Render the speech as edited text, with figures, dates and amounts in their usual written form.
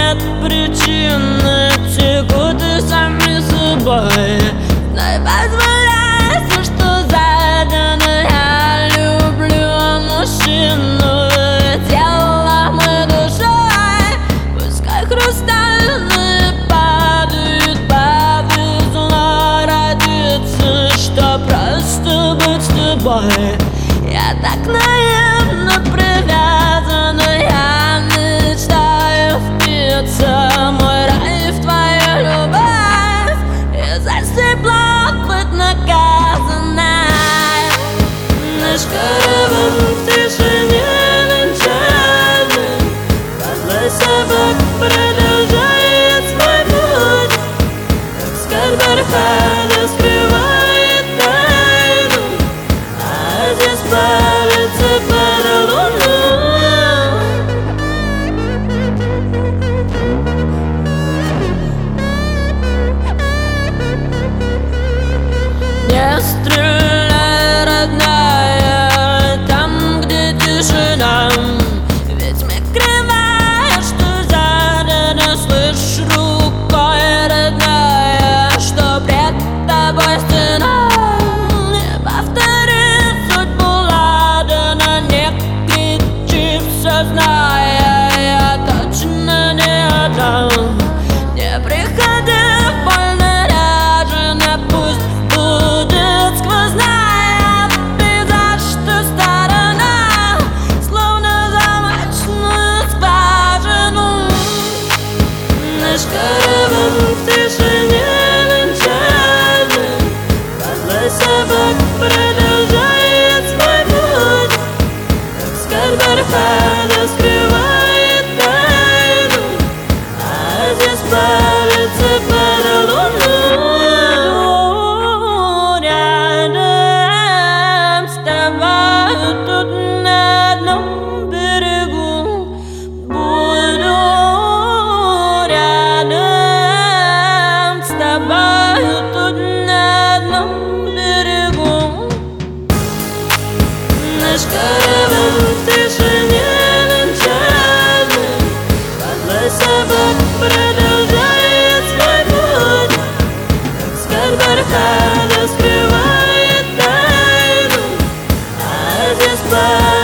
нет причины, текут и сами собой. Но позволяй, что задано, я люблю мужчину телом и душой. Пускай хрустальные падают, повезло родиться, что просто быть с тобой. Я так наивно привязана, я мечтаю впиться мой рай в твою любовь и за стекло быть наказанной. Наш караван в тишине ночами подлой собак продолжает свой путь, как скорбь Архада скрывает тайну, а здесь плавится под луну. Не стреляй, родная, там, где тишина, ведь мы кривая, что задано. Слышь, рукой, родная, что пред тобой стена. Не повтори судьбу ладана, не кричи, все зная, я точно не отдам. Не приходи в боль наряжена, пусть будет сквозная пейзаж-то сторона, словно замочную скважину. Наш караван в тишине ночами подлой собак продолжает свой путь, как скорбь Архада скрывает тайну, а здесь плавится под луну. Рядом с тобой тут на одном берегу буду. Рядом с тобой тут на одном берегу. Наш караван в тишине ночами подлой собак продолжает свой путь, как скорбь Архада скрывает тайну, а здесь